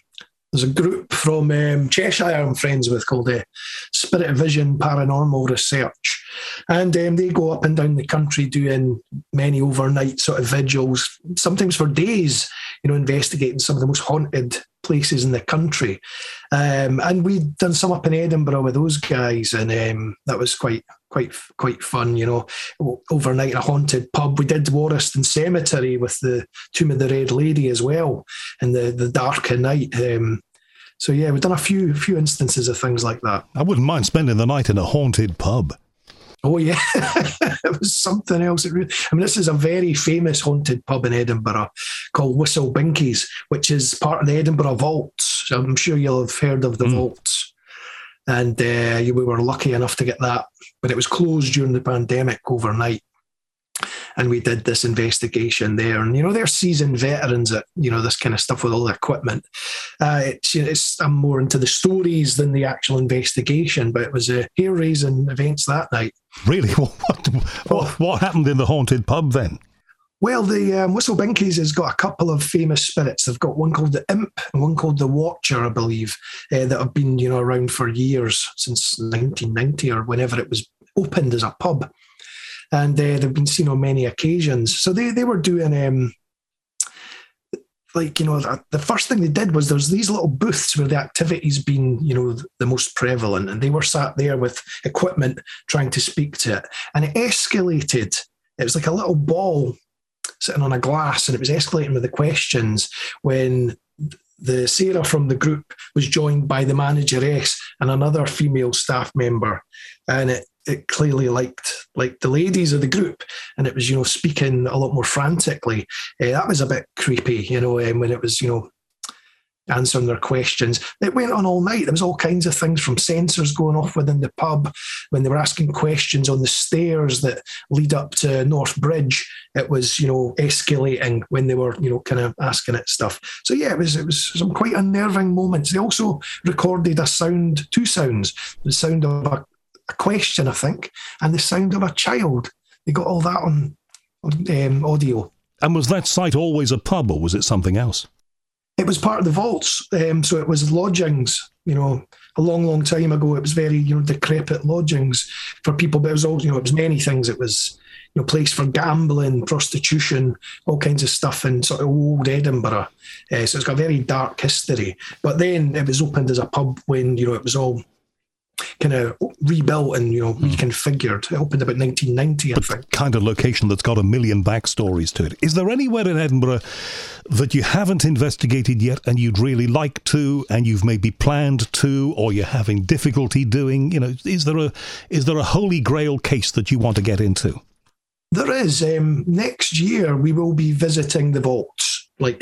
There's a group from Cheshire I'm friends with called Spirit Vision Paranormal Research. And they go up and down the country doing many overnight sort of vigils, sometimes for days, investigating some of the most haunted places in the country. And we'd done some up in Edinburgh with those guys, and that was quite fun, overnight in a haunted pub. We did Warriston Cemetery with the Tomb of the Red Lady as well, in the dark of night. So yeah, we've done a few instances of things like that. I wouldn't mind spending the night in a haunted pub. Oh yeah, it was something else. This is a very famous haunted pub in Edinburgh called Whistle Binkies, which is part of the Edinburgh Vaults. So I'm sure you'll have heard of the Vaults. And we were lucky enough to get that, but it was closed during the pandemic overnight. And we did this investigation there. And, they're seasoned veterans at, this kind of stuff with all the equipment. I'm more into the stories than the actual investigation, but it was hair-raising events that night. Really? What happened in the haunted pub then? Well, the Whistle Binkies has got a couple of famous spirits. They've got one called the Imp and one called the Watcher, I believe, that have been, around for years, since 1990 or whenever it was opened as a pub. And they've been seen on many occasions. So they were doing, the first thing they did was there's these little booths where the activity's been, the most prevalent. And they were sat there with equipment trying to speak to it. And it escalated. It was like a little ball sitting on a glass, and it was escalating with the questions when the Sarah from the group was joined by the manageress and another female staff member. And it clearly liked the ladies of the group, and it was, speaking a lot more frantically. That was a bit creepy, when it was, answering their questions. It went on all night. There was all kinds of things, from sensors going off within the pub when they were asking questions on the stairs that lead up to North Bridge. It was, escalating when they were, kind of asking it stuff. So yeah, it was some quite unnerving moments. They also recorded two sounds, the sound of a question, I think, and the sound of a child. They got all that on audio. And was that site always a pub, or was it something else? It was part of the vaults, so it was lodgings. A long, long time ago, it was very, decrepit lodgings for people. But it was all, it was many things. It was, place for gambling, prostitution, all kinds of stuff in sort of old Edinburgh. So it's got a very dark history. But then it was opened as a pub when, it was all kind of rebuilt and, reconfigured. It opened about 1990, I think. Kind of location that's got a million backstories to it. Is there anywhere in Edinburgh that you haven't investigated yet and you'd really like to, and you've maybe planned to, or you're having difficulty doing? Is there a holy grail case that you want to get into? There is. Next year, we will be visiting the vaults.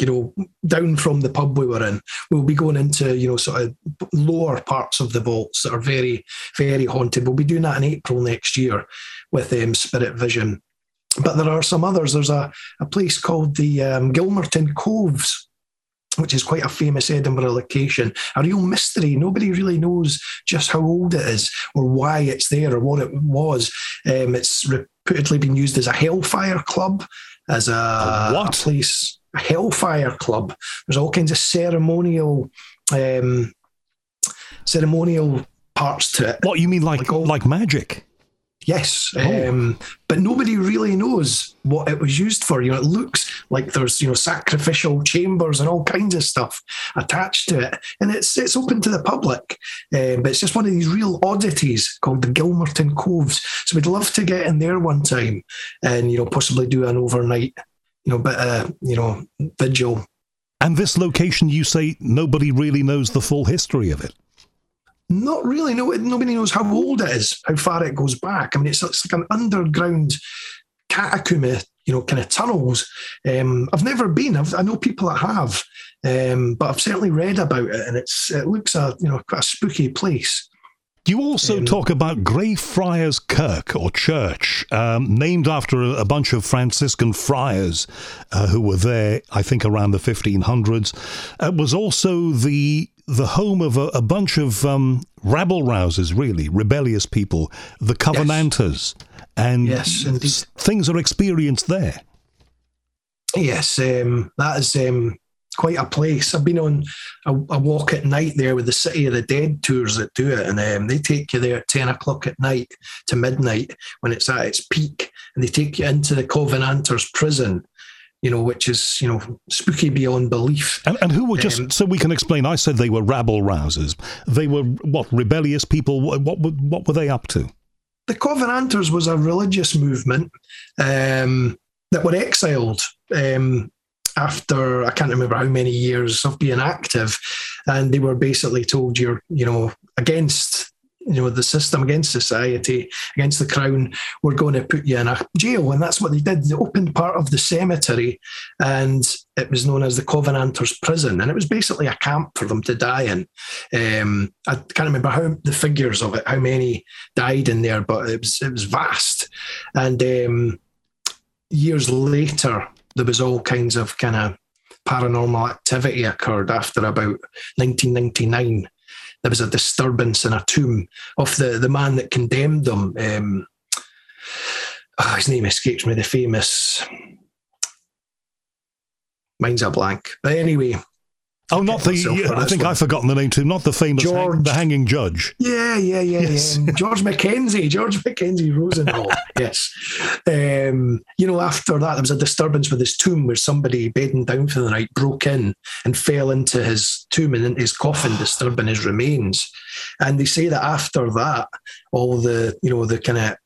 Down from the pub we were in, we'll be going into, sort of lower parts of the vaults that are very, very haunted. We'll be doing that in April next year with Spirit Vision. But there are some others. There's a place called the Gilmerton Coves, which is quite a famous Edinburgh location. A real mystery. Nobody really knows just how old it is or why it's there or what it was. It's reputedly been used as a hellfire club, as a place... A hellfire club. There's all kinds of ceremonial parts to it. What you mean, like magic? Yes, but nobody really knows what it was used for. It looks like there's sacrificial chambers and all kinds of stuff attached to it, and it's open to the public. But it's just one of these real oddities called the Gilmerton Coves. So we'd love to get in there one time and possibly do an overnight. Vigil. And this location, you say nobody really knows the full history of it? Not really. No, nobody knows how old it is, how far it goes back. It's like an underground catacomb, kind of tunnels. I've never been. I know people that have, but I've certainly read about it, and it looks quite a spooky place. You also talk about Greyfriars Kirk, or church, named after a bunch of Franciscan friars who were there, I think, around the 1500s. It was also the home of a bunch of rabble-rousers, really, rebellious people, the Covenanters. Yes. And yes, indeed. Things are experienced there. Yes, that is quite a place. I've been on a walk at night there with the City of the Dead tours that do it, and they take you there at 10 o'clock at night to midnight when it's at its peak, and they take you into the Covenanters prison, which is, spooky beyond belief. And who were just, so we can explain, I said they were rabble-rousers. They were, rebellious people? What were they up to? The Covenanters was a religious movement that were exiled after, I can't remember how many years of being active, and they were basically told you're, against the system, against society, against the crown, we're going to put you in a jail. And that's what they did. They opened part of the cemetery, and it was known as the Covenanters prison. And it was basically a camp for them to die in. I can't remember the figures of it, how many died in there, but it was vast. And years later, there was all kinds of kind of paranormal activity occurred after about 1999. There was a disturbance in a tomb of the man that condemned them. His name escapes me, the famous... Mine's a blank. But anyway... Oh, not the... I think I've forgotten the name too. Not the famous... the hanging judge. Yeah. Yes. George Mackenzie Rosenhall. Yes. After that, there was a disturbance with his tomb where somebody bedding down for the night broke in and fell into his tomb and into his coffin, disturbing his remains. And they say that after that, all the kind of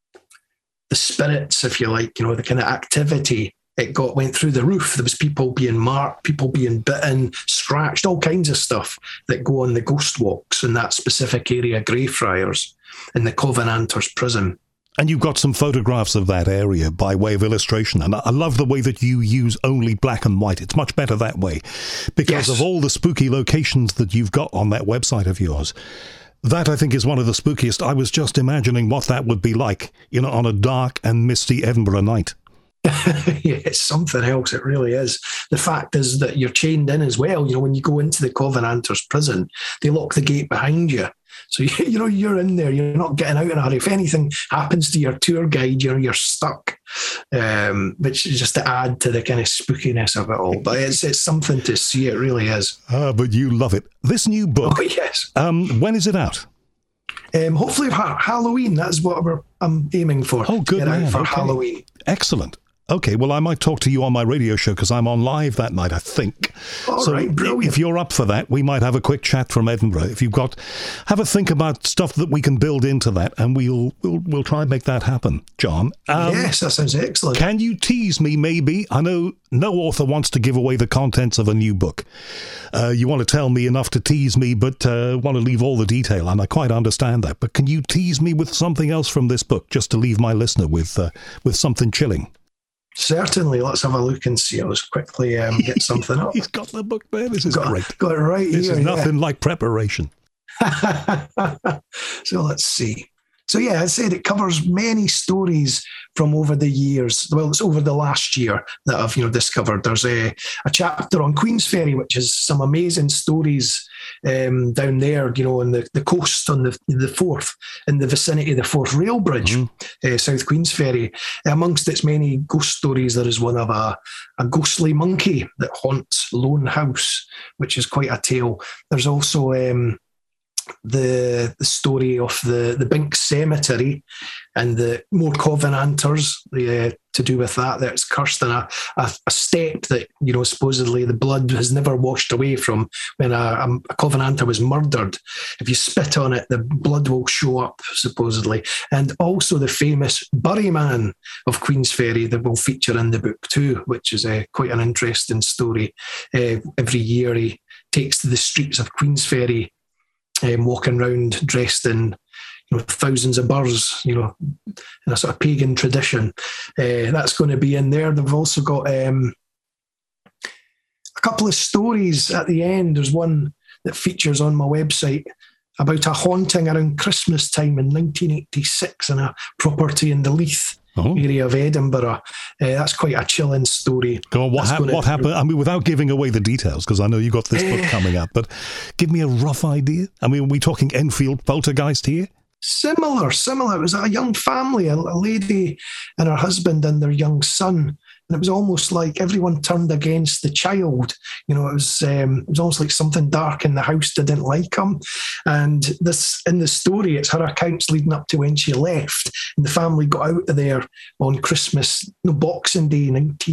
the spirits, if you like, the kind of activity, it went through the roof. There was people being marked, people being bitten, scratched, all kinds of stuff that go on the ghost walks in that specific area, Greyfriars, in the Covenanters prison. And you've got some photographs of that area by way of illustration. And I love the way that you use only black and white. It's much better that way because of all the spooky locations that you've got on that website of yours. That, I think, is one of the spookiest. I was just imagining what that would be like, on a dark and misty Edinburgh night. Yeah, it's something else. It really is. The fact is that you're chained in as well. When you go into the Covenanters prison, they lock the gate behind you. So, you're in there. You're not getting out in a hurry. If anything happens to your tour guide, you're stuck, which is just to add to the kind of spookiness of it all. But it's something to see. It really is. But you love it. This new book. Oh, yes. When is it out? Hopefully Halloween. That's what I'm aiming for. Oh, good man. For Halloween. Excellent. Okay, well, I might talk to you on my radio show because I'm on live that night, I think. All right, brilliant. If you're up for that, we might have a quick chat from Edinburgh. If you've have a think about stuff that we can build into that, and we'll try and make that happen, John. Yes, that sounds excellent. Can you tease me, maybe? I know no author wants to give away the contents of a new book. You want to tell me enough to tease me, but want to leave all the detail, and I quite understand that. But can you tease me with something else from this book, just to leave my listener with something chilling? Certainly. Let's have a look and see. I'll just quickly get something up. He's got the book there. This is great. Got it right this here. This is nothing like preparation. So let's see. So yeah, I said it covers many stories from over the years. Well, it's over the last year that I've discovered. There's a chapter on Queensferry, which is some amazing stories down there, on the coast on the Forth, in the vicinity of the Forth Rail Bridge, South Queensferry. Amongst its many ghost stories, there is one of a ghostly monkey that haunts Lone House, which is quite a tale. There's also the story of the Binks Cemetery and the more Covenanters to do with that's cursed in a step that supposedly the blood has never washed away from when a Covenanter was murdered. If you spit on it, the blood will show up supposedly. And also the famous Buryman of Queensferry that will feature in the book too, which is quite an interesting story. Every year he takes to the streets of Queensferry, walking around dressed in thousands of birds, in a sort of pagan tradition. That's going to be in there. They've also got a couple of stories at the end. There's one that features on my website about a haunting around Christmas time in 1986 in a property in the Leith area of Edinburgh. That's quite a chilling story. Go on, what happened? I mean, without giving away the details, because I know you got this book coming up, but give me a rough idea. I mean, are we talking Enfield poltergeist here? Similar. It was a young family, a lady and her husband and their young son. and it was almost like everyone turned against the child. You know, it was almost like something dark in the house didn't like him. And this, in the story, it's her accounts leading up to when she left, and the family got out of there on Christmas, Boxing Day,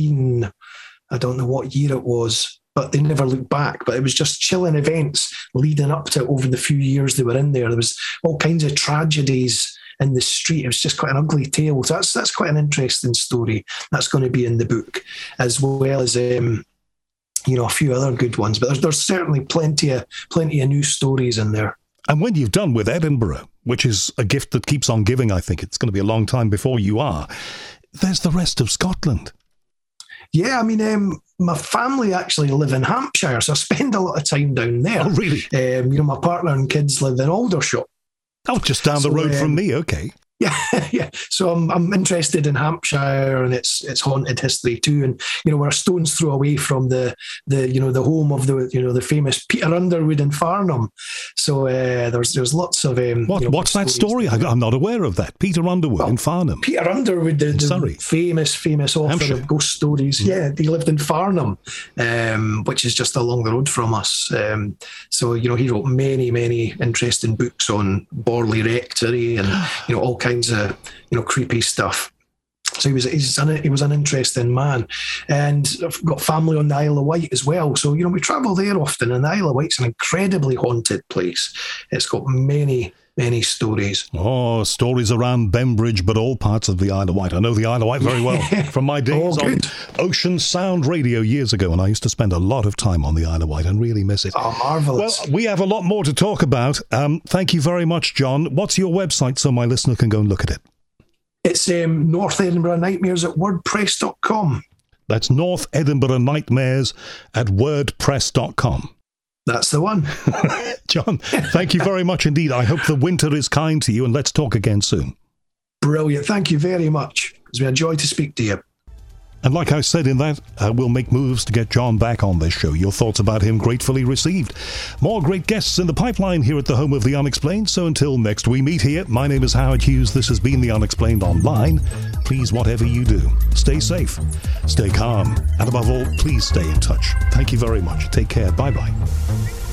I don't know what year it was, but they never looked back. But it was just chilling events leading up to it over the few years they were in there. There was all kinds of tragedies in the street. It was just quite an ugly tale. So that's quite an interesting story. That's going to be in the book, as well as a few other good ones. But there's certainly plenty of new stories in there. And when you've done with Edinburgh, which is a gift that keeps on giving, I think it's going to be a long time before you are, there's the rest of Scotland. Yeah, I mean, my family actually live in Hampshire, so I spend a lot of time down there. Oh, really? My partner and kids live in Aldershot. Oh, just down the road from me, okay. Yeah. So I'm interested in Hampshire and its haunted history too. And we're a stone's throw away from the home of the famous Peter Underwood in Farnham. So there's lots of what's that story? I'm not aware of that. Peter Underwood in Farnham. Peter Underwood, the famous author Hampshire. of ghost stories. Mm. Yeah, he lived in Farnham, which is just along the road from us. So he wrote many interesting books on Borley Rectory and all kinds of creepy stuff. So he was an interesting man. And I've got family on the Isle of Wight as well. So we travel there often, and the Isle of Wight's an incredibly haunted place. It's got many stories. Oh, stories around Bembridge, but all parts of the Isle of Wight. I know the Isle of Wight very well from my days on Ocean Sound Radio years ago, and I used to spend a lot of time on the Isle of Wight and really miss it. Oh, marvellous. Well, we have a lot more to talk about. Thank you very much, John. What's your website so my listener can go and look at it? It's North Edinburgh Nightmares at WordPress.com. That's North Edinburgh Nightmares at WordPress.com. That's the one. John, thank you very much indeed. I hope the winter is kind to you, and let's talk again soon. Brilliant. Thank you very much. It's been a joy to speak to you. And like I said in that, we'll make moves to get John back on this show. Your thoughts about him gratefully received. More great guests in the pipeline here at the home of The Unexplained. So until next we meet here, my name is Howard Hughes. This has been The Unexplained Online. Please, whatever you do, stay safe, stay calm, and above all, please stay in touch. Thank you very much. Take care. Bye-bye.